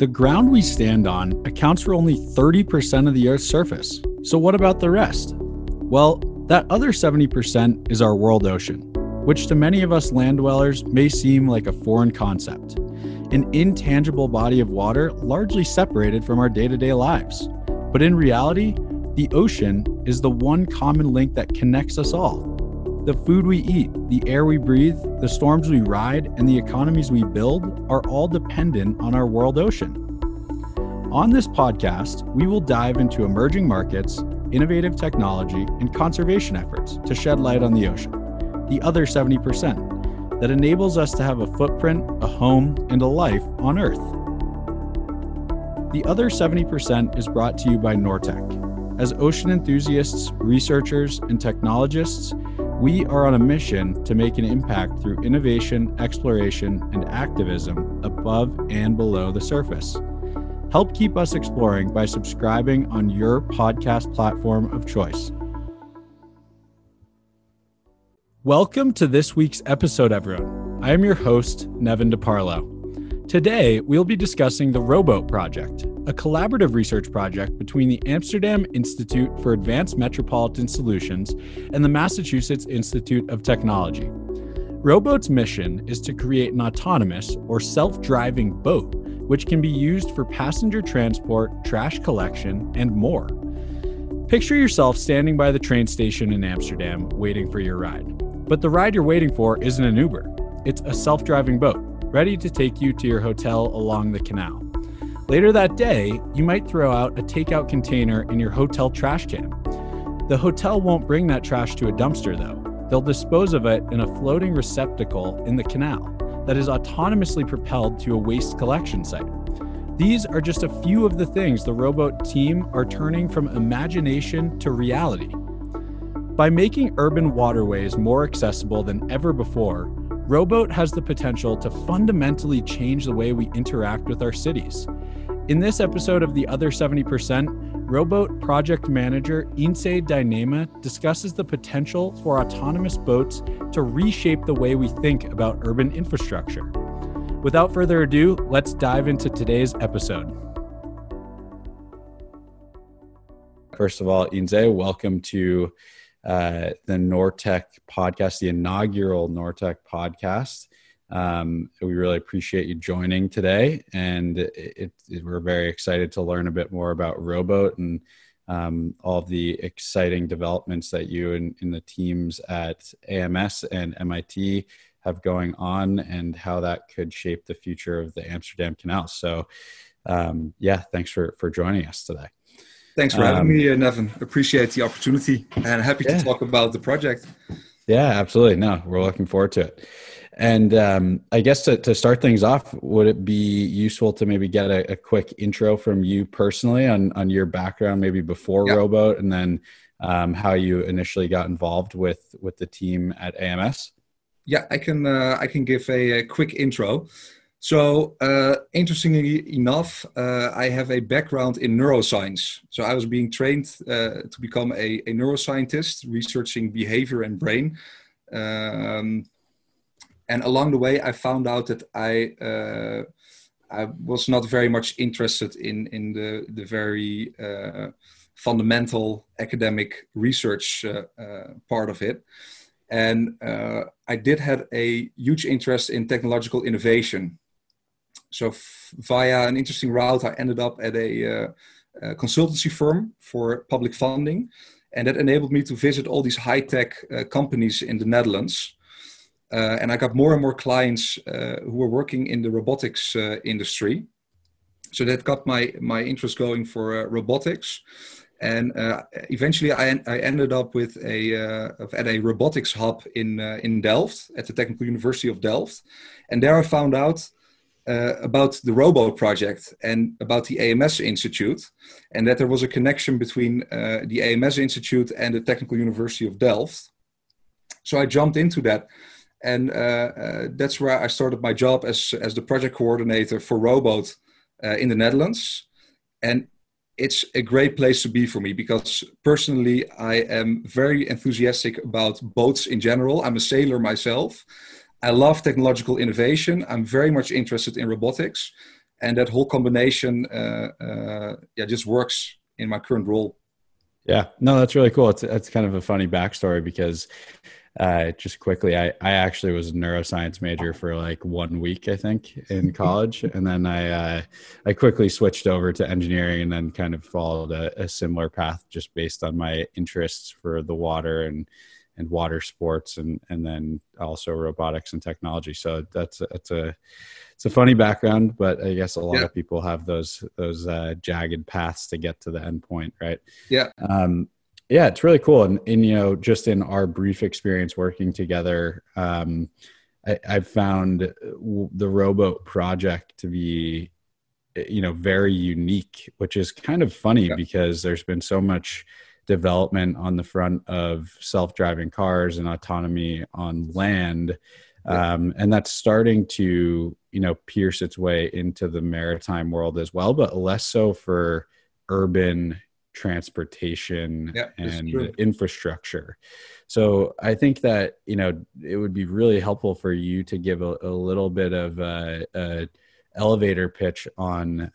The ground we stand on accounts for only 30% of the Earth's surface. So what about the rest? Well, that other 70% is our world ocean, which to many of us land dwellers may seem like a foreign concept. An intangible body of water largely separated from our day-to-day lives. But in reality, the ocean is the one common link that connects us all. The food we eat, the air we breathe, the storms we ride, and the economies we build are all dependent on our world ocean. On this podcast, we will dive into emerging markets, innovative technology, and conservation efforts to shed light on the ocean, the other 70%, that enables us to have a footprint, a home, and a life on Earth. The other 70% is brought to you by Nortec. As ocean enthusiasts, researchers, and technologists, we are on a mission to make an impact through innovation, exploration, and activism above and below the surface. Help keep us exploring by subscribing on your podcast platform of choice. Welcome to this week's episode, everyone. I am your host, Nevin DeParlo. Today, we'll be discussing the Rowboat Project, a collaborative research project between the Amsterdam Institute for Advanced Metropolitan Solutions and the Massachusetts Institute of Technology. Rowboat's mission is to create an autonomous or self-driving boat which can be used for passenger transport, trash collection, and more. Picture yourself standing by the train station in Amsterdam waiting for your ride. But the ride you're waiting for isn't an Uber. It's a self-driving boat, ready to take you to your hotel along the canal. Later that day, you might throw out a takeout container in your hotel trash can. The hotel won't bring that trash to a dumpster, though. They'll dispose of it in a floating receptacle in the canal that is autonomously propelled to a waste collection site. These are just a few of the things the Rowboat team are turning from imagination to reality. By making urban waterways more accessible than ever before, Rowboat has the potential to fundamentally change the way we interact with our cities. In this episode of The Other 70%, Rowboat project manager Inse Dynema discusses the potential for autonomous boats to reshape the way we think about urban infrastructure. Without further ado, let's dive into today's episode. First of all, Inse, welcome to the Nortec podcast, the inaugural Nortec podcast. We really appreciate you joining today, and we're very excited to learn a bit more about Rowboat and all of the exciting developments that you and the teams at AMS and MIT have going on, and how that could shape the future of the Amsterdam Canal. So, thanks for joining us today. Thanks for having me, Nevin. Appreciate the opportunity and happy to talk about the project. Yeah, absolutely. No, we're looking forward to it. And I guess to start things off, would it be useful to maybe get a quick intro from you personally on your background, maybe before Rowboat, and then how you initially got involved with the team at AMS? Yeah, I can give a quick intro. So interestingly enough, I have a background in neuroscience. So I was being trained to become a neuroscientist, researching behavior and brain. And along the way, I found out that I was not very much interested in the very fundamental academic research part of it. And I did have a huge interest in technological innovation. So via an interesting route, I ended up at a consultancy firm for public funding. And that enabled me to visit all these high-tech companies in the Netherlands. And I got more and more clients who were working in the robotics industry. So that got my interest going for robotics. And eventually I ended up with at a robotics hub in Delft, at the Technical University of Delft. And there I found out about the Rowboat project and about the AMS Institute, and that there was a connection between the AMS Institute and the Technical University of Delft. So I jumped into that, and that's where I started my job as the project coordinator for Rowboat in the Netherlands. And it's a great place to be for me because personally, I am very enthusiastic about boats in general. I'm a sailor myself. I love technological innovation. I'm very much interested in robotics. and that whole combination, just works in my current role. Yeah, no, that's really cool. It's kind of a funny backstory because just quickly, I actually was a neuroscience major for like 1 week, I think, in college. And then I quickly switched over to engineering and then kind of followed a similar path just based on my interests for the water and water sports and then also robotics and technology. So it's a funny background, but I guess a lot of people have those jagged paths to get to the end point, right? Yeah. Yeah, it's really cool. And just in our brief experience working together, I've found the Rowboat project to be, very unique, which is kind of funny because there's been so much development on the front of self-driving cars and autonomy on land. And that's starting to, pierce its way into the maritime world as well, but less so for urban transportation and infrastructure. So I think that, it would be really helpful for you to give a little bit of a elevator pitch on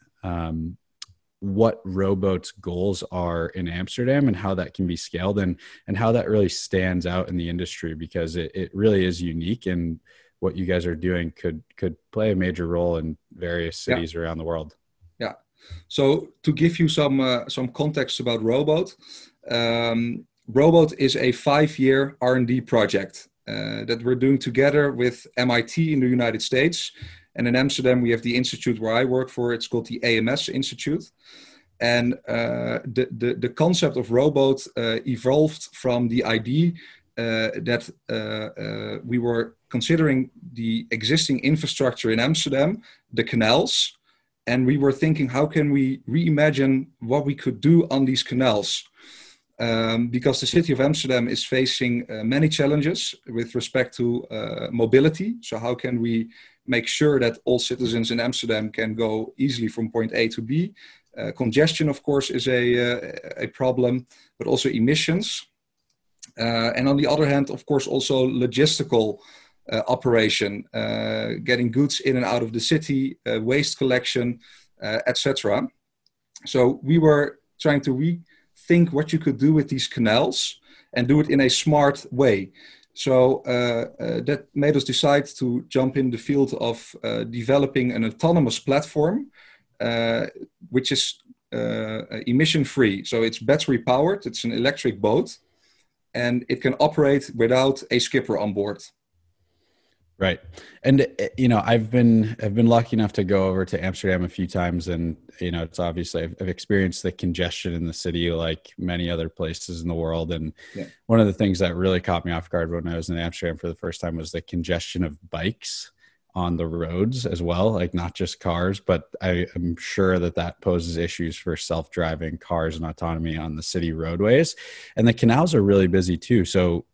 what Rowboat's goals are in Amsterdam and how that can be scaled and how that really stands out in the industry, because it really is unique, and what you guys are doing could play a major role in various cities around the world. Yeah. So to give you some context about Rowboat, Rowboat is a 5-year R&D project that we're doing together with MIT in the United States. And in Amsterdam, we have the institute where I work for. It's called the AMS Institute. And the concept of Rowboat evolved from the idea that we were considering the existing infrastructure in Amsterdam, the canals, and we were thinking, how can we reimagine what we could do on these canals? Because the city of Amsterdam is facing many challenges with respect to mobility. So how can we make sure that all citizens in Amsterdam can go easily from point A to B? Congestion, of course, is a problem, but also emissions. And on the other hand, of course, also logistical operation, getting goods in and out of the city, waste collection, etc. So we were trying to rethink what you could do with these canals and do it in a smart way. So that made us decide to jump in the field of developing an autonomous platform, which is emission-free. So it's battery-powered, it's an electric boat, and it can operate without a skipper on board. Right. And, I've been lucky enough to go over to Amsterdam a few times, and, it's obviously I've experienced the congestion in the city like many other places in the world. And one of the things that really caught me off guard when I was in Amsterdam for the first time was the congestion of bikes on the roads as well, like not just cars, but I am sure that poses issues for self-driving cars and autonomy on the city roadways. And the canals are really busy too. So,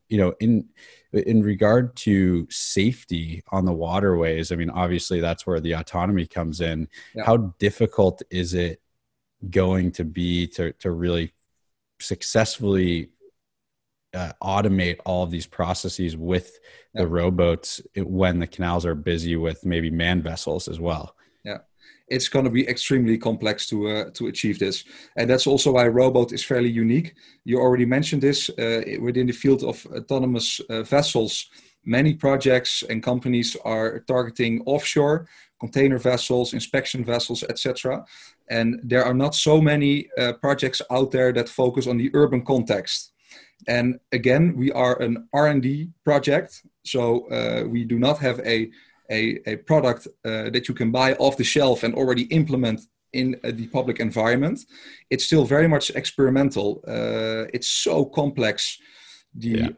in regard to safety on the waterways, I mean, obviously that's where the autonomy comes in. Yeah. How difficult is it going to be to really successfully automate all of these processes with the rowboats when the canals are busy with maybe manned vessels as well? Yeah, it's going to be extremely complex to achieve this. And that's also why Rowboat is fairly unique. You already mentioned this within the field of autonomous vessels. Many projects and companies are targeting offshore container vessels, inspection vessels, etc. And there are not so many projects out there that focus on the urban context. And again, we are an R&D project, so we do not have a product that you can buy off the shelf and already implement in the public environment. It's still very much experimental. It's so complex. The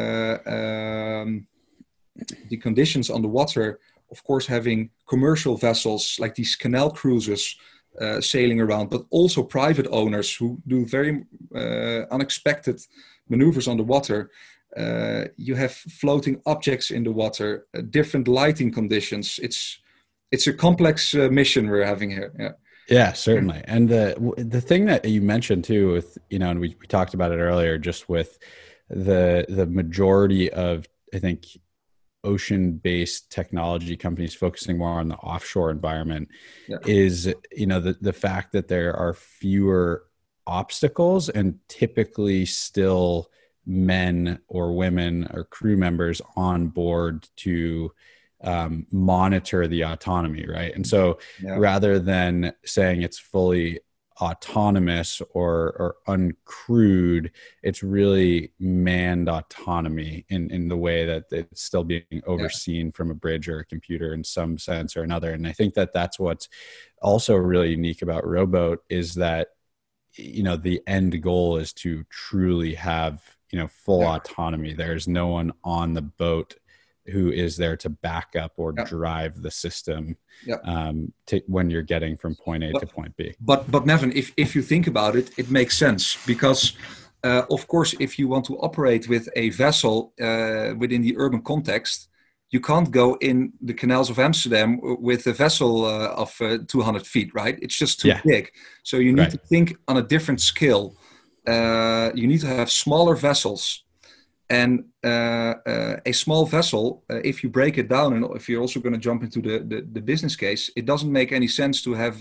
conditions on the water, of course, having commercial vessels like these canal cruises sailing around, but also private owners who do very unexpected maneuvers on the water. You have floating objects in the water, different lighting conditions. It's a complex mission we're having here. Yeah, certainly. And the thing that you mentioned too, with and we talked about it earlier, just with the majority of, I think, ocean-based technology companies focusing more on the offshore environment Yeah. is, the fact that there are fewer obstacles and typically still men or women or crew members on board to monitor the autonomy, right? And so rather than saying it's fully autonomous or uncrewed, it's really manned autonomy in the way that it's still being overseen from a bridge or a computer in some sense or another. And I think that that's what's also really unique about Rowboat is that, the end goal is to truly have, full autonomy. There's no one on the boat who is there to back up or drive the system when you're getting from point A to point B. But Nevin, if you think about it, it makes sense because, of course, if you want to operate with a vessel within the urban context, you can't go in the canals of Amsterdam with a vessel of 200 feet, right? It's just too big. So you need to think on a different scale. You need to have smaller vessels. And a small vessel, if you break it down, and if you're also going to jump into the business case, it doesn't make any sense to have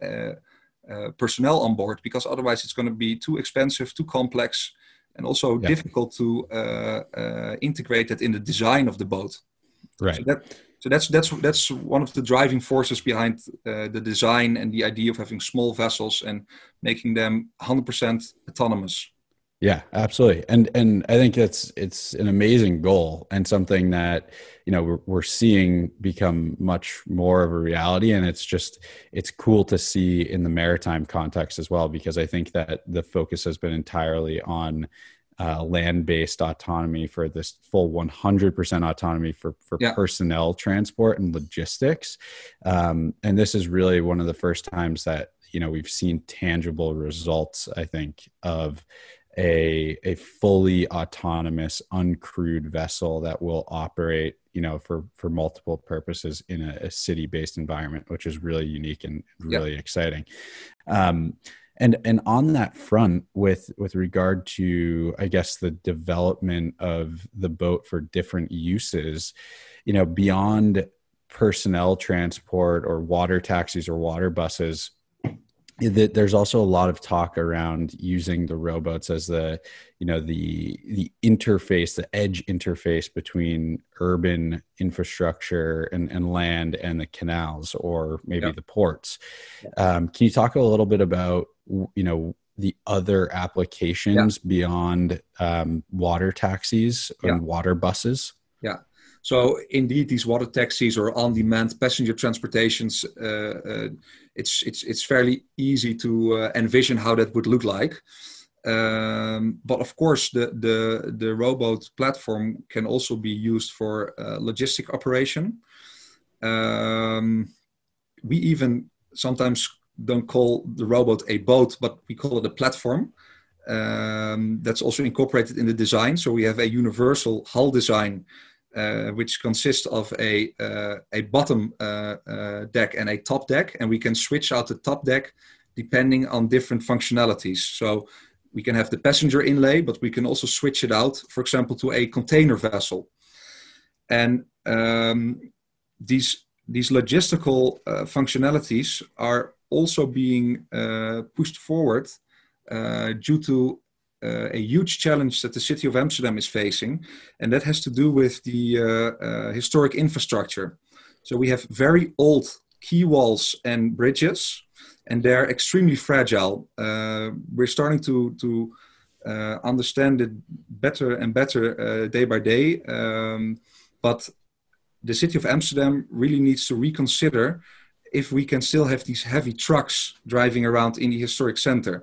personnel on board because otherwise it's going to be too expensive, too complex, and also difficult to integrate it in the design of the boat. Right. So that's one of the driving forces behind the design and the idea of having small vessels and making them 100% autonomous. Yeah, absolutely. And I think it's an amazing goal and something that, we're seeing become much more of a reality. And it's cool to see in the maritime context as well, because I think that the focus has been entirely on land-based autonomy for this full 100% autonomy for personnel transport and logistics. And this is really one of the first times that, we've seen tangible results, I think, of a fully autonomous, uncrewed vessel that will operate, for multiple purposes in a city-based environment, which is really unique and really exciting. And on that front, with regard to, I guess, the development of the boat for different uses, beyond personnel transport or water taxis or water buses, there's also a lot of talk around using the rowboats as the interface, the edge interface between urban infrastructure and land and the canals or maybe the ports. Can you talk a little bit about, the other applications beyond water taxis and water buses? Yeah. So indeed, these water taxis or on-demand passenger transportations, it's fairly easy to envision how that would look like. But of course, the rowboat platform can also be used for logistic operation. We even sometimes don't call the rowboat a boat, but we call it a platform. That's also incorporated in the design. So we have a universal hull design, which consists of a bottom deck and a top deck, and we can switch out the top deck depending on different functionalities. So we can have the passenger inlay, but we can also switch it out, for example, to a container vessel. And these logistical functionalities are also being pushed forward due to a huge challenge that the city of Amsterdam is facing, and that has to do with the historic infrastructure. So we have very old quay walls and bridges, and they're extremely fragile. We're starting to understand it better and better day by day, but the city of Amsterdam really needs to reconsider if we can still have these heavy trucks driving around in the historic center.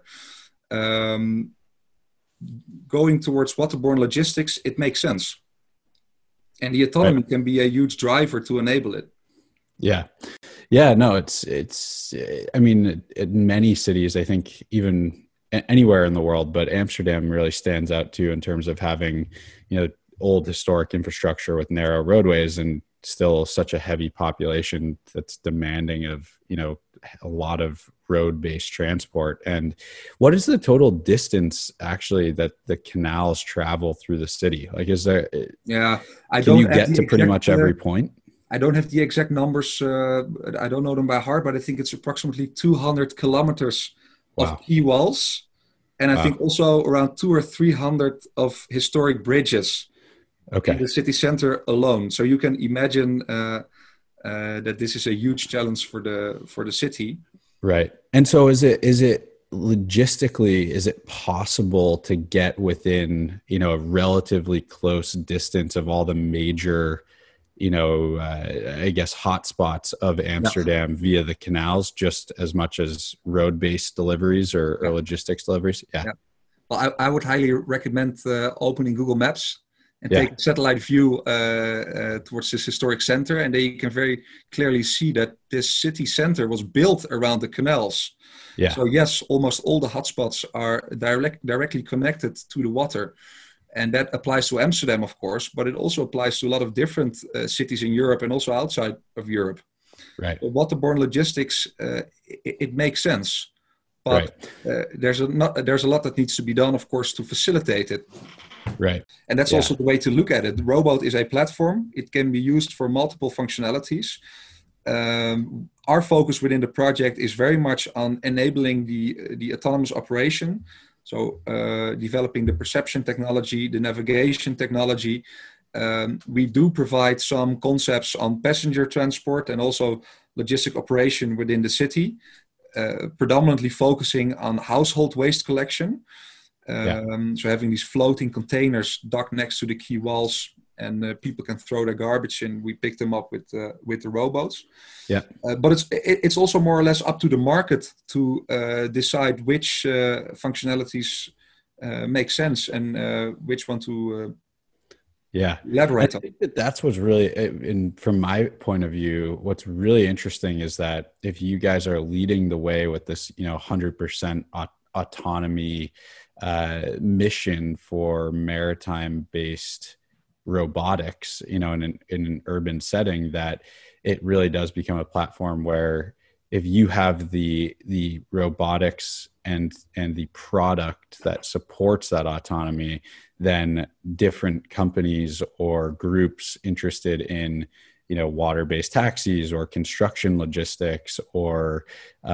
Going towards waterborne logistics, it makes sense. And the autonomy can be a huge driver to enable it. Yeah. Yeah, no, it's, I mean, in many cities, I think even anywhere in the world, but Amsterdam really stands out too in terms of having, old historic infrastructure with narrow roadways and still such a heavy population that's demanding of, a lot of road-based transport. And what is the total distance actually that the canals travel through the city? Like, is there, Yeah, can you get to pretty much every point? I don't have the exact numbers. I don't know them by heart, but I think it's approximately 200 kilometers of quay walls. And I think also around 200 or 300 of historic bridges in the city center alone. So you can imagine that this is a huge challenge for the city. Right. And so is it logistically, is it possible to get within, a relatively close distance of all the major, I guess, hotspots of Amsterdam via the canals, just as much as road-based deliveries or logistics deliveries? Yeah. Well, I would highly recommend opening Google Maps and take a satellite view towards this historic center. And then you can very clearly see that this city center was built around the canals. Yeah. So yes, almost all the hotspots are directly connected to the water. And that applies to Amsterdam, of course, but it also applies to a lot of different cities in Europe and also outside of Europe. Right. So waterborne logistics, it makes sense, but there's a lot that needs to be done, of course, to facilitate it. Right. And that's also the way to look at it. The rowboat is a platform. It can be used for multiple functionalities. Our focus within the project is very much on enabling the autonomous operation. So developing the perception technology, the navigation technology. We do provide some concepts on passenger transport and also logistic operation within the city, predominantly focusing on household waste collection. So having these floating containers docked next to the quay walls, and people can throw their garbage in. We pick them up with the rowboats. Yeah. But it's also more or less up to the market to decide which functionalities make sense and which one to elaborate on. I think that's what's really, from my point of view, what's really interesting is that if you guys are leading the way with this, 100% autonomy mission for maritime-based robotics, in an urban setting, that it really does become a platform where if you have the robotics and the product that supports that autonomy, then different companies or groups interested in water-based taxis or construction logistics or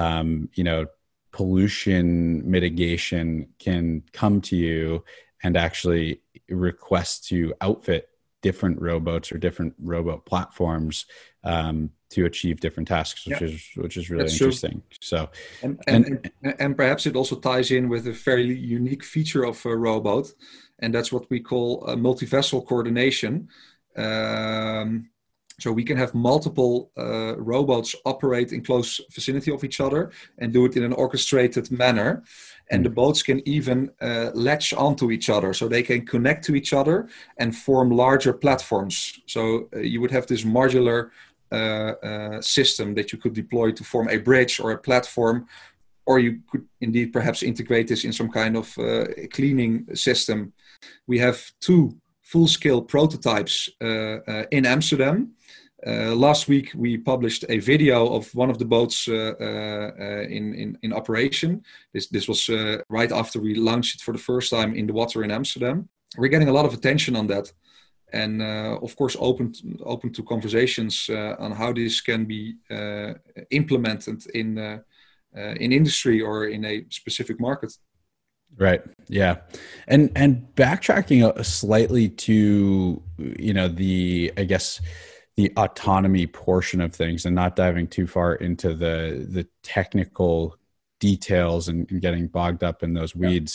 pollution mitigation can come to you and actually request to outfit different rowboats or different rowboat platforms to achieve different tasks, which is really interesting. So, and perhaps it also ties in with a fairly unique feature of a rowboat, and that's what we call multi-vessel coordination. So we can have multiple rowboats operate in close vicinity of each other and do it in an orchestrated manner. And the boats can even latch onto each other, so they can connect to each other and form larger platforms. So you would have this modular system that you could deploy to form a bridge or a platform, or you could indeed perhaps integrate this in some kind of cleaning system. We have 2 full-scale prototypes in Amsterdam. Last week, we published a video of one of the boats in operation. This was right after we launched it for the first time in the water in Amsterdam. We're getting a lot of attention on that, and of course, open to conversations on how this can be implemented in industry or in a specific market. Right. Yeah. And backtracking slightly to, the autonomy portion of things and not diving too far into the technical details and getting bogged up in those weeds.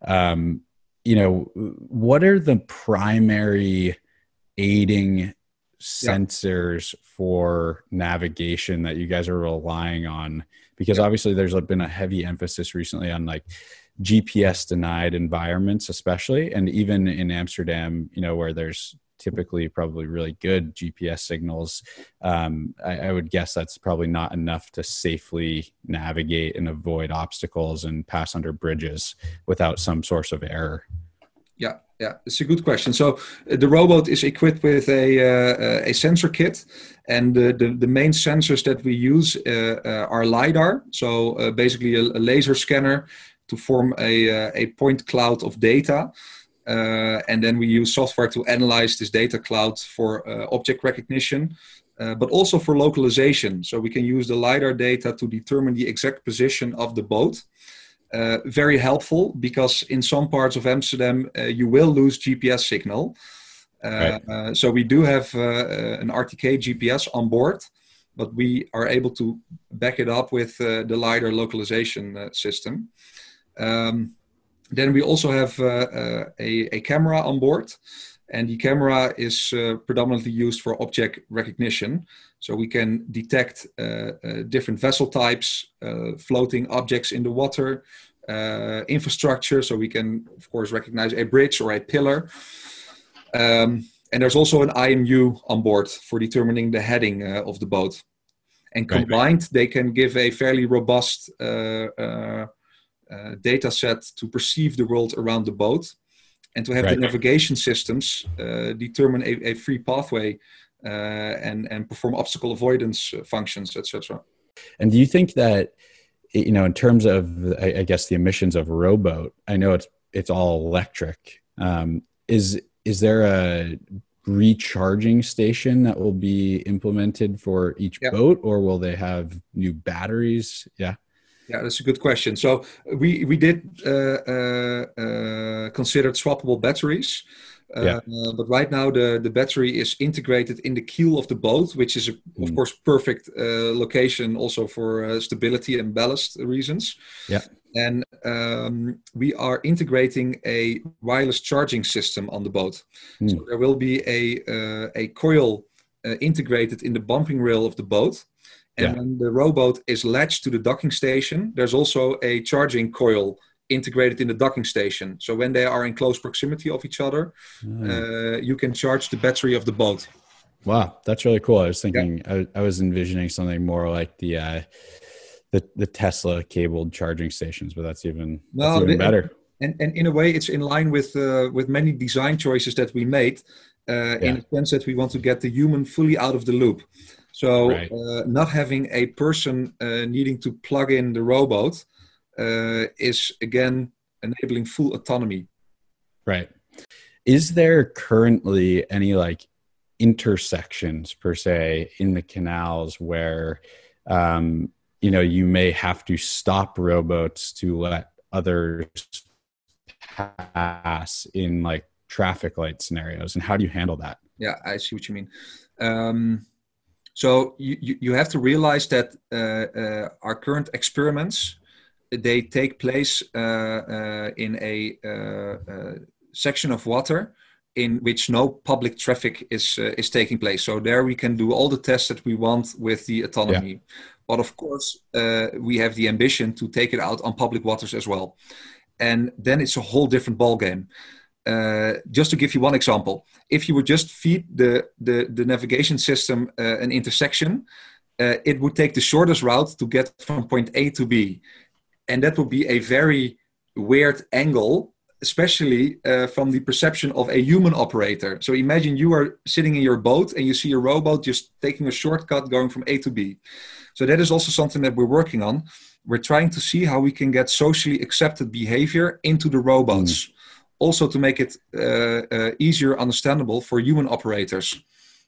What are the primary aiding sensors for navigation that you guys are relying on? Because obviously there's been a heavy emphasis recently on GPS denied environments, especially, and even in Amsterdam, where there's typically probably really good GPS signals. I would guess that's probably not enough to safely navigate and avoid obstacles and pass under bridges without some source of error. Yeah, Yeah, it's a good question. So the robot is equipped with a sensor kit, and the main sensors that we use are LiDAR. So basically a laser scanner to form a point cloud of data. And then we use software to analyze this data cloud for object recognition, but also for localization. So we can use the LiDAR data to determine the exact position of the boat. Very helpful, because in some parts of Amsterdam you will lose GPS signal. Right. So we do have an RTK GPS on board, but we are able to back it up with the LiDAR localization system. Then we also have a camera on board, and the camera is predominantly used for object recognition. So we can detect different vessel types, floating objects in the water, infrastructure. So we can, of course, recognize a bridge or a pillar. And there's also an IMU on board for determining the heading of the boat. And combined, they can give a fairly robust data set to perceive the world around the boat, and to have the navigation systems determine a free pathway and perform obstacle avoidance functions, etc. And do you think that, you know, in terms of, I guess, the emissions of a rowboat, I know it's all electric. Is there a recharging station that will be implemented for each boat, or will they have new batteries? Yeah, that's a good question. So we did consider swappable batteries. But right now the battery is integrated in the keel of the boat, which is of course perfect location also for stability and ballast reasons. Yeah. And we are integrating a wireless charging system on the boat. So there will be a coil integrated in the bumping rail of the boat. And when the rowboat is latched to the docking station, there's also a charging coil integrated in the docking station. So when they are in close proximity of each other, you can charge the battery of the boat. Wow, that's really cool. I was thinking, I was envisioning something more like the Tesla cabled charging stations, but that's even better. And in a way, it's in line with many design choices that we made, in the sense that we want to get the human fully out of the loop. So not having a person needing to plug in the rowboat is again enabling full autonomy. Right. Is there currently any like intersections per se in the canals where you may have to stop rowboats to let others pass in like traffic light scenarios, and how do you handle that? Yeah, I see what you mean. So you have to realize that our current experiments, they take place in a section of water in which no public traffic is taking place. So there we can do all the tests that we want with the autonomy. Yeah. But of course, we have the ambition to take it out on public waters as well. And then it's a whole different ballgame. Just to give you one example, if you would just feed the navigation system an intersection, it would take the shortest route to get from point A to B. And that would be a very weird angle, especially from the perception of a human operator. So imagine you are sitting in your boat and you see a rowboat just taking a shortcut going from A to B. So that is also something that we're working on. We're trying to see how we can get socially accepted behavior into the rowboats. Also to make it easier understandable for human operators.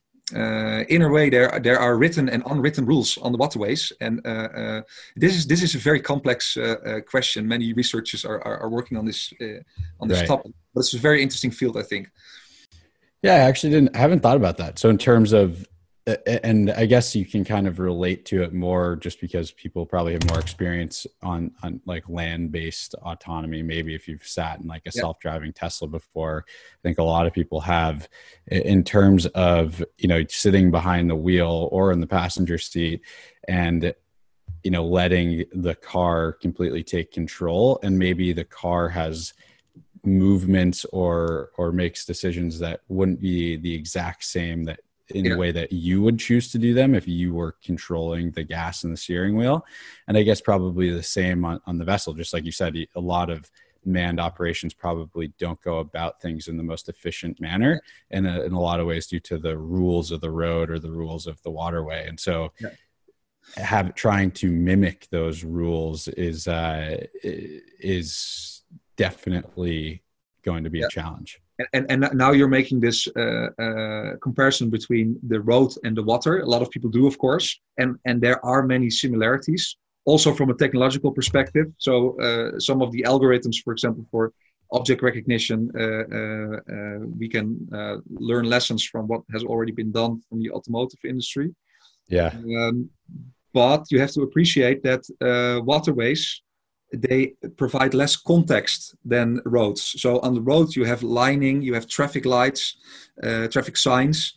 In a way, there are written and unwritten rules on the waterways, and this is a very complex question. Many researchers are working on this topic, but it's a very interesting field, I think. Yeah, I haven't thought about that. So in terms of, and I guess you can kind of relate to it more just because people probably have more experience on like land-based autonomy. Maybe if you've sat in like a self-driving Tesla before, I think a lot of people have, in terms of, sitting behind the wheel or in the passenger seat and, letting the car completely take control, and maybe the car has movements or makes decisions that wouldn't be the exact same that in a way that you would choose to do them if you were controlling the gas and the steering wheel. And I guess probably the same on the vessel, just like you said, a lot of manned operations probably don't go about things in the most efficient manner, and in a lot of ways due to the rules of the road or the rules of the waterway. And so trying to mimic those rules is definitely going to be a challenge. And now you're making this comparison between the road and the water. A lot of people do, of course, and there are many similarities also from a technological perspective. So some of the algorithms, for example, for object recognition, we can learn lessons from what has already been done from the automotive industry. Yeah. But you have to appreciate that waterways, they provide less context than roads. So on the roads, you have lining, you have traffic lights, traffic signs.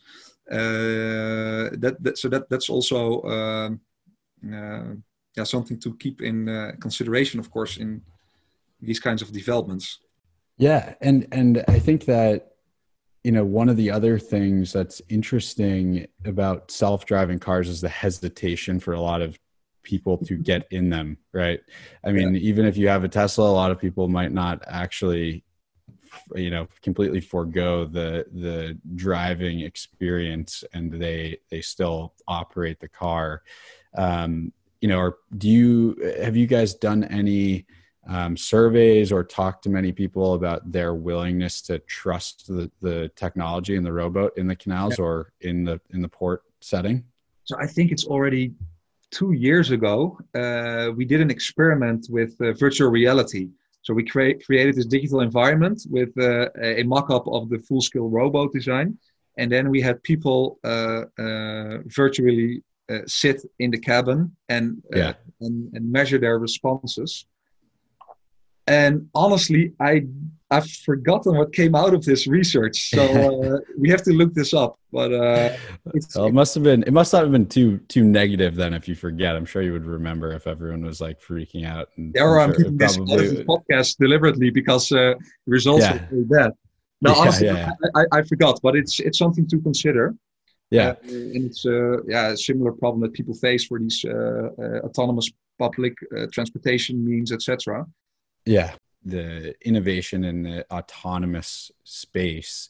That's also something to keep in consideration, of course, in these kinds of developments. Yeah, and I think that, you know, one of the other things that's interesting about self-driving cars is the hesitation for a lot of people to get in them, right? I mean, even if you have a Tesla, a lot of people might not actually, you know, completely forego the driving experience, and they still operate the car. You know, or have you guys done any surveys or talked to many people about their willingness to trust the technology in the rowboat in the canals or in the port setting? So I think it's already 2 years ago, we did an experiment with virtual reality. So we created this digital environment with a mock-up of the full-scale rowboat design. And then we had people virtually sit in the cabin and measure their responses. And honestly, I've forgotten what came out of this research, so we have to look this up. But it must not have been too negative then. If you forget, I'm sure you would remember if everyone was like freaking out. And I'm keeping this out of the podcast deliberetly because results are very bad. No, honestly, I forgot, but it's something to consider. Yeah, and it's a similar problem that people face for these autonomous public transportation means, etc. Yeah, the innovation in the autonomous space.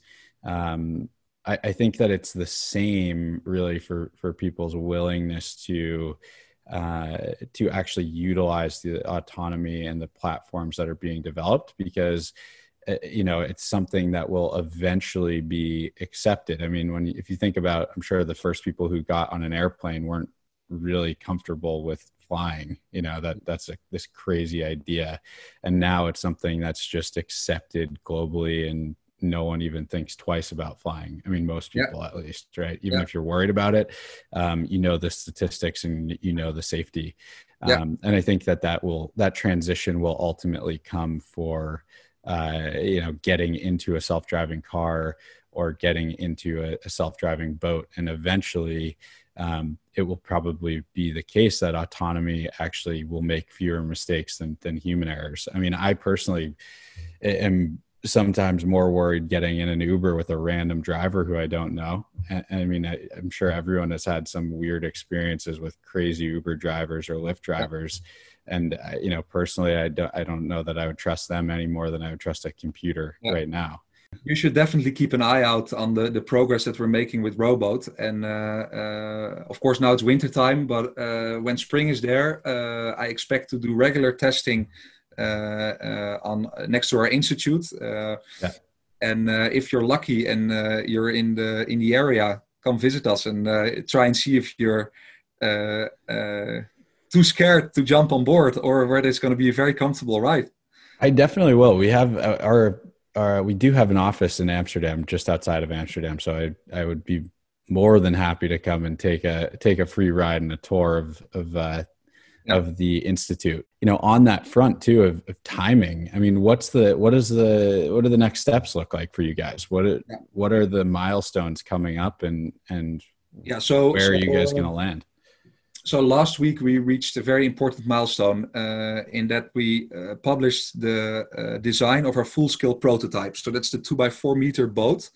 I think that it's the same really for people's willingness to actually utilize the autonomy and the platforms that are being developed, because you know, it's something that will eventually be accepted. I mean, if you think about, I'm sure the first people who got on an airplane weren't really comfortable with flying, you know, that's this crazy idea. And now it's something that's just accepted globally, and no one even thinks twice about flying. I mean, most people at least, right? Even if you're worried about it, you know, the statistics and you know, the safety. And I think that transition will ultimately come for, you know, getting into a self-driving car or getting into a self-driving boat. And eventually, it will probably be the case that autonomy actually will make fewer mistakes than human errors. I mean, I personally am sometimes more worried getting in an Uber with a random driver who I don't know. And I mean, I'm sure everyone has had some weird experiences with crazy Uber drivers or Lyft drivers. And, you know, personally, I don't know that I would trust them any more than I would trust a computer right now. You should definitely keep an eye out on the progress that we're making with Rowboat. And of course, now it's winter time, but when spring is there, I expect to do regular testing next to our institute. And if you're lucky and you're in the area, come visit us and try and see if you're too scared to jump on board, or whether it's going to be a very comfortable ride. I definitely will. We have we do have an office in Amsterdam, just outside of Amsterdam. So I would be more than happy to come and take a free ride and a tour of the institute. You know, on that front too of timing. I mean, what do the next steps look like for you guys? What are the milestones coming up, and where are you guys going to land? So last week we reached a very important milestone in that we published the design of our full-scale prototype. So that's the 2x4 meter boat.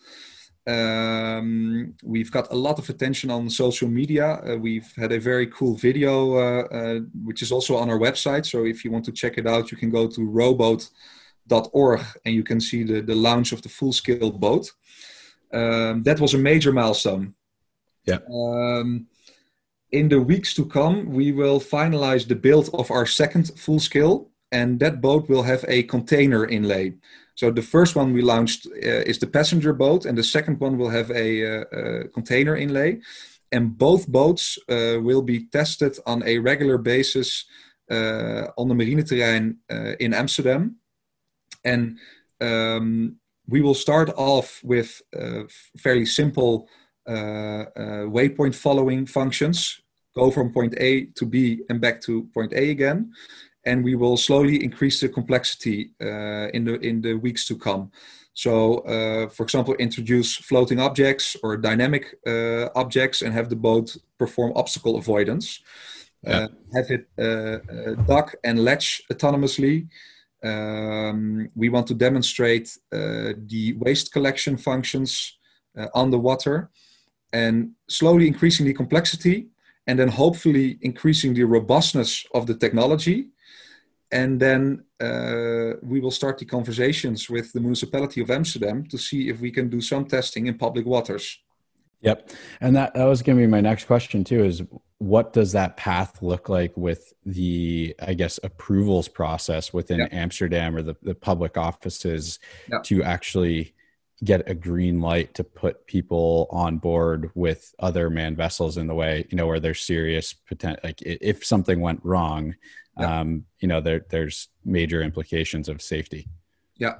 We've got a lot of attention on social media. We've had a very cool video, which is also on our website. So if you want to check it out, you can go to rowboat.nl. .org, and you can see the launch of the full-scale boat. That was a major milestone. Yeah. In the weeks to come, we will finalize the build of our second full-scale, and that boat will have a container inlay. So the first one we launched is the passenger boat, and the second one will have a container inlay. And both boats will be tested on a regular basis on the marineterrein in Amsterdam. And we will start off with fairly simple waypoint following functions, go from point A to B and back to point A again. And we will slowly increase the complexity in the weeks to come. So, for example, introduce floating objects or dynamic objects and have the boat perform obstacle avoidance. Yeah. Have it dock and latch autonomously. We want to demonstrate the waste collection functions on the water, and slowly increasing the complexity, and then hopefully increasing the robustness of the technology. And then we will start the conversations with the municipality of Amsterdam to see if we can do some testing in public waters. Yep. And that was going to be my next question too, is what does that path look like with the, I guess, approvals process within Amsterdam or the public offices to actually get a green light to put people on board with other manned vessels in the way, where there's serious potential, like if something went wrong, there's major implications of safety. Yeah.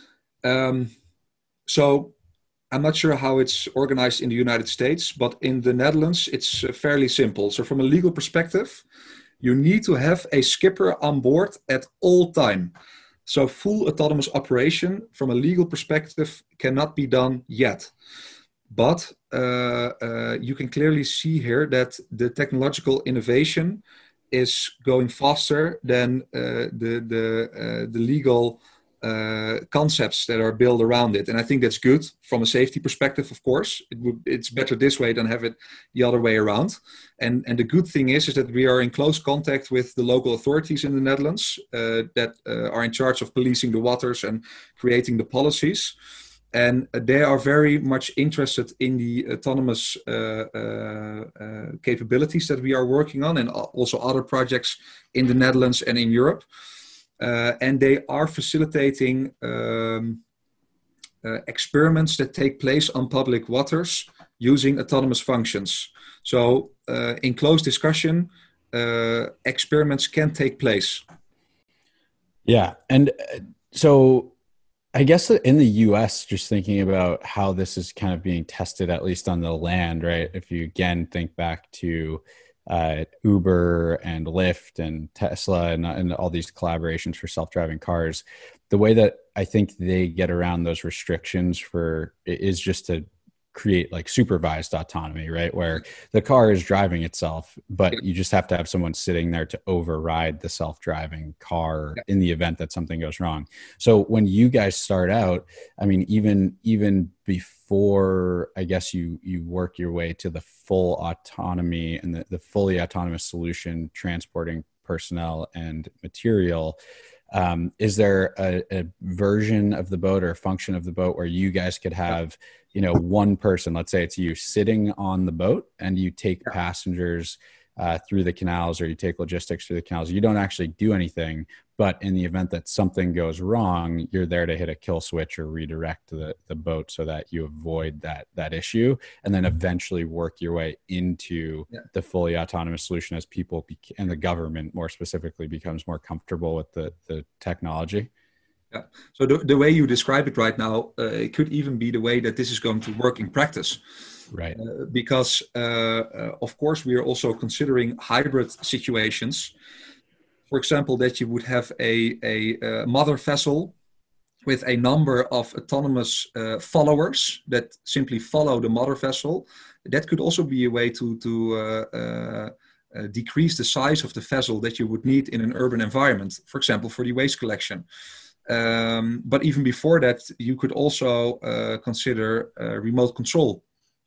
So I'm not sure how it's organized in the United States, but in the Netherlands, it's fairly simple. So from a legal perspective, you need to have a skipper on board at all time. So full autonomous operation from a legal perspective cannot be done yet. But you can clearly see here that the technological innovation is going faster than the legal concepts that are built around it. And I think that's good from a safety perspective, of course. It's better this way than have it the other way around. And the good thing is that we are in close contact with the local authorities in the Netherlands that are in charge of policing the waters and creating the policies. And they are very much interested in the autonomous capabilities that we are working on, and also other projects in the Netherlands and in Europe. And they are facilitating experiments that take place on public waters using autonomous functions. So in close discussion, experiments can take place. Yeah. And so I guess in the US, just thinking about how this is kind of being tested, at least on the land, right? If you again think back to Uber and Lyft and Tesla and all these collaborations for self-driving cars, the way that I think they get around those restrictions is just to create like supervised autonomy, right? Where the car is driving itself, but you just have to have someone sitting there to override the self-driving car in the event that something goes wrong. So when you guys start out, I mean, even before, I guess you work your way to the full autonomy and the fully autonomous solution transporting personnel and material, is there a version of the boat or a function of the boat where you guys could have, one person, let's say it's you, sitting on the boat and you take passengers through the canals, or you take logistics through the canals? You don't actually do anything, but in the event that something goes wrong, you're there to hit a kill switch or redirect the boat so that you avoid that issue, and then eventually work your way into the fully autonomous solution as people and the government more specifically becomes more comfortable with the technology. Yeah. So the way you describe it right now, it could even be the way that this is going to work in practice. Right. Because, of course, we are also considering hybrid situations. For example, that you would have a mother vessel with a number of autonomous followers that simply follow the mother vessel. That could also be a way to decrease the size of the vessel that you would need in an urban environment, for example, for the waste collection. But even before that, you could also consider remote control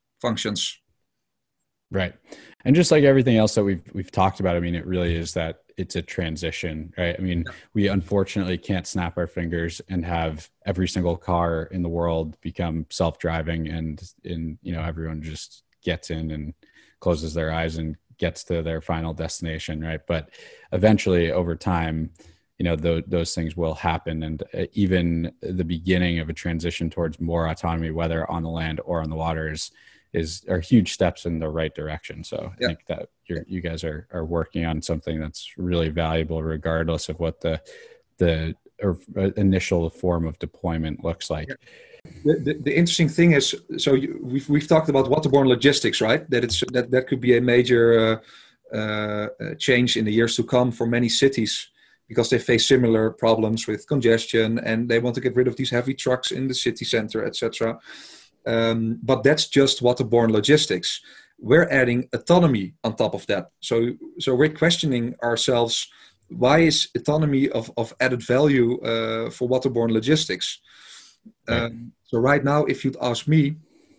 functions. Right. And just like everything else that we've talked about, I mean, it really is that it's a transition, right? I mean, we unfortunately can't snap our fingers and have every single car in the world become self-driving and everyone just gets in and closes their eyes and gets to their final destination, right? But eventually over time, those things will happen. And even the beginning of a transition towards more autonomy, whether on the land or on the waters, are huge steps in the right direction. So I think that you guys are working on something that's really valuable, regardless of what the initial form of deployment looks like. The interesting thing is, so we've talked about waterborne logistics, right? That could be a major change in the years to come for many cities, because they face similar problems with congestion and they want to get rid of these heavy trucks in the city center, etc. But that's just waterborne logistics. We're adding autonomy on top of that. So we're questioning ourselves, why is autonomy of added value for waterborne logistics? Right. So right now, if you'd ask me,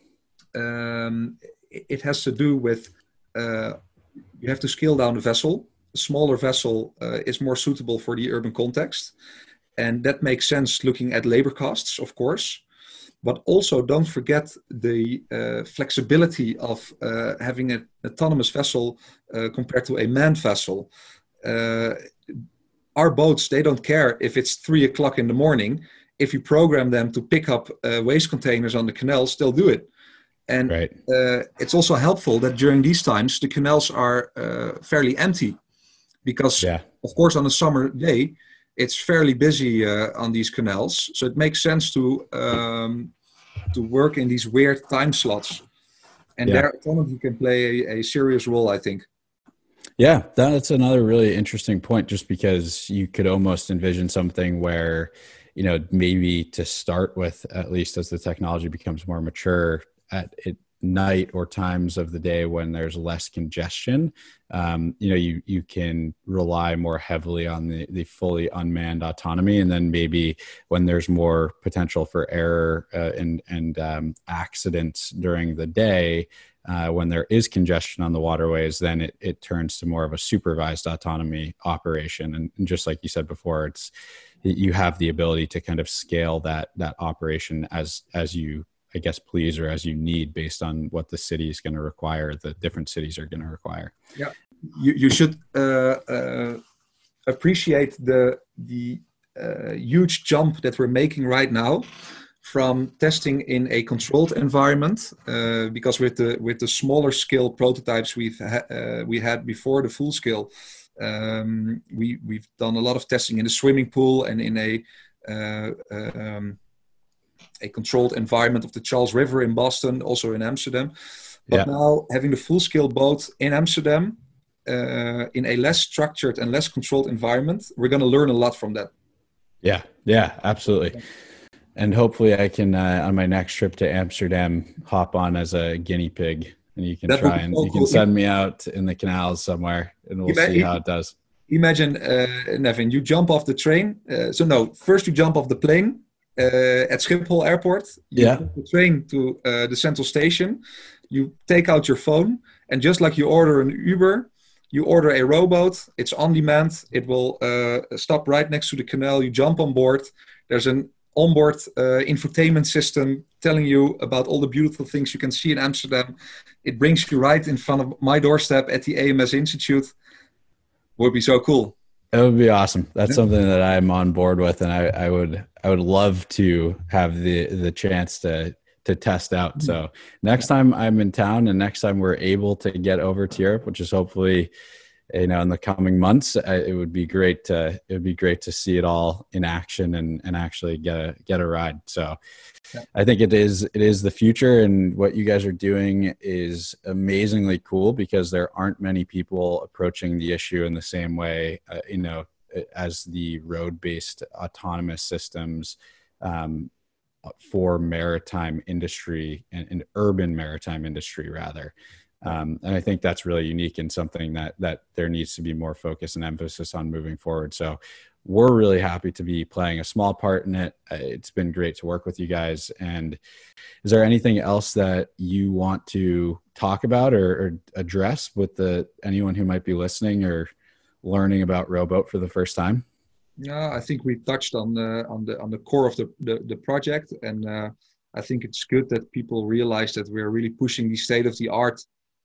it has to do with you have to scale down the vessel. A smaller vessel is more suitable for the urban context. And that makes sense looking at labor costs, of course. But also don't forget the flexibility of having an autonomous vessel compared to a manned vessel. Our boats, they don't care if it's 3 o'clock in the morning. If you program them to pick up waste containers on the canals, they'll do it. And right. It's also helpful that during these times, the canals are fairly empty. Because, of course, on a summer day, it's fairly busy on these canals. So it makes sense to work in these weird time slots. And their autonomy can play a serious role, I think. Yeah, that's another really interesting point, just because you could almost envision something where, maybe to start with, at least as the technology becomes more mature, at night or times of the day when there's less congestion, you can rely more heavily on the fully unmanned autonomy. And then maybe when there's more potential for error and accidents during the day, when there is congestion on the waterways, then it turns to more of a supervised autonomy operation. And just like you said before, you have the ability to kind of scale that operation as you, I guess, please, or as you need, based on what the city is going to require, the different cities are going to require. Yeah, you should appreciate the huge jump that we're making right now from testing in a controlled environment, because with the smaller scale prototypes we had before the full scale, we've done a lot of testing in the swimming pool and in a controlled environment of the Charles River in Boston, also in Amsterdam. But now having the full-scale boat in Amsterdam, in a less structured and less controlled environment, we're going to learn a lot from that. Yeah, absolutely. And hopefully I can, on my next trip to Amsterdam, hop on as a guinea pig, and you can try and you can send me out in the canals somewhere, and we'll see how it does. Imagine, Nevin, you jump off the train. First you jump off the plane. At Schiphol Airport, you take the train to the central station, you take out your phone, and just like you order an Uber, you order a rowboat. It's on demand. It will stop right next to the canal. You jump on board. There's an onboard infotainment system telling you about all the beautiful things you can see in Amsterdam. It brings you right in front of my doorstep at the AMS Institute. Would be so cool. It would be awesome. That's something that I'm on board with, and I would love to have the chance to test out. So next time I'm in town, and next time we're able to get over to Europe, which is hopefully, in the coming months, it would be great to see it all in action and actually get a ride. So I think it is the future, and what you guys are doing is amazingly cool, because there aren't many people approaching the issue in the same way, as the road-based autonomous systems for maritime industry and urban maritime industry rather. And I think that's really unique, and something that there needs to be more focus and emphasis on moving forward. So we're really happy to be playing a small part in it. It's been great to work with you guys. And is there anything else that you want to talk about or address with anyone who might be listening, or learning about Rowboat for the first time? Yeah, I think we touched on the core of the project, and I think it's good that people realize that we're really pushing the state of the art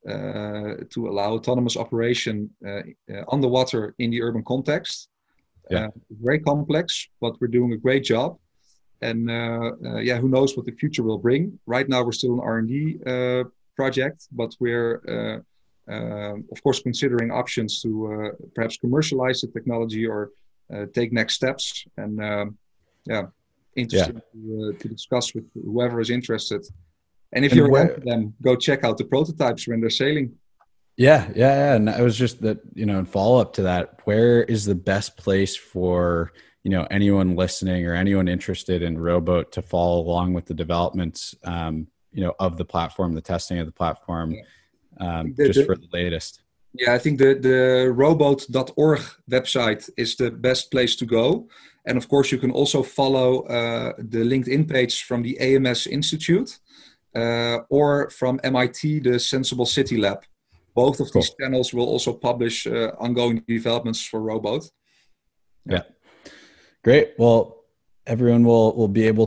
to allow autonomous operation on the water in the urban context. Yeah. Very complex, but we're doing a great job. And who knows what the future will bring. Right now, we're still an R&D project, but we're of course considering options to perhaps commercialize the technology or take next steps. And interesting to discuss with whoever is interested. And if you're around them, go check out the prototypes when they're sailing. Yeah. And I was just that, in follow up to that, where is the best place for, anyone listening or anyone interested in Rowboat to follow along with the developments, of the platform, the testing of the platform, just for the latest? Yeah, I think the rowboat.org website is the best place to go. And of course, you can also follow the LinkedIn page from the AMS Institute or from MIT, the Sensible City Lab. Both of these channels will also publish ongoing developments for Rowboat. Yeah. Great. Well, everyone will be able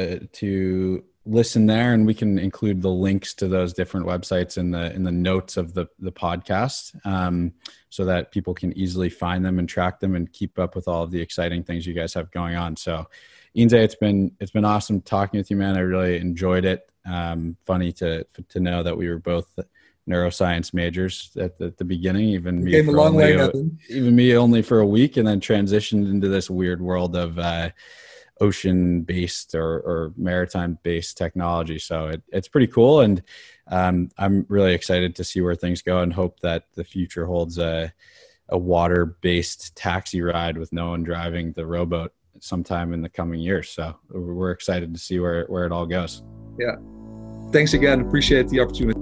to listen there, and we can include the links to those different websites in the notes of the podcast, so that people can easily find them and track them and keep up with all of the exciting things you guys have going on. So Inze, it's been awesome talking with you, man. I really enjoyed it. Funny to know that we were both neuroscience majors at the beginning, even me only for a week, and then transitioned into this weird world of ocean-based or maritime-based technology. So it's pretty cool, and I'm really excited to see where things go, and hope that the future holds a water-based taxi ride with no one driving the rowboat sometime in the coming years. So we're excited to see where it all goes. Yeah. Thanks again. Appreciate the opportunity.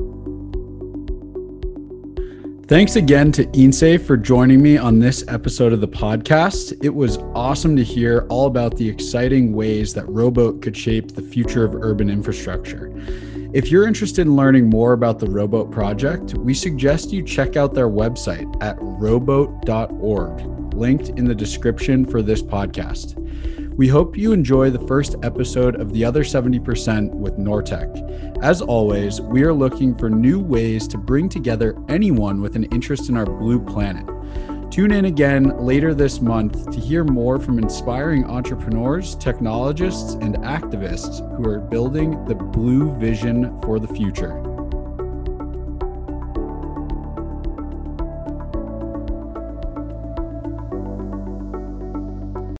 Thanks again to Inze for joining me on this episode of the podcast. It was awesome to hear all about the exciting ways that Rowboat could shape the future of urban infrastructure. If you're interested in learning more about the Rowboat project, we suggest you check out their website at rowboat.org, linked in the description for this podcast. We hope you enjoy the first episode of The Other 70% with Nortec. As always, we are looking for new ways to bring together anyone with an interest in our blue planet. Tune in again later this month to hear more from inspiring entrepreneurs, technologists, and activists who are building the blue vision for the future.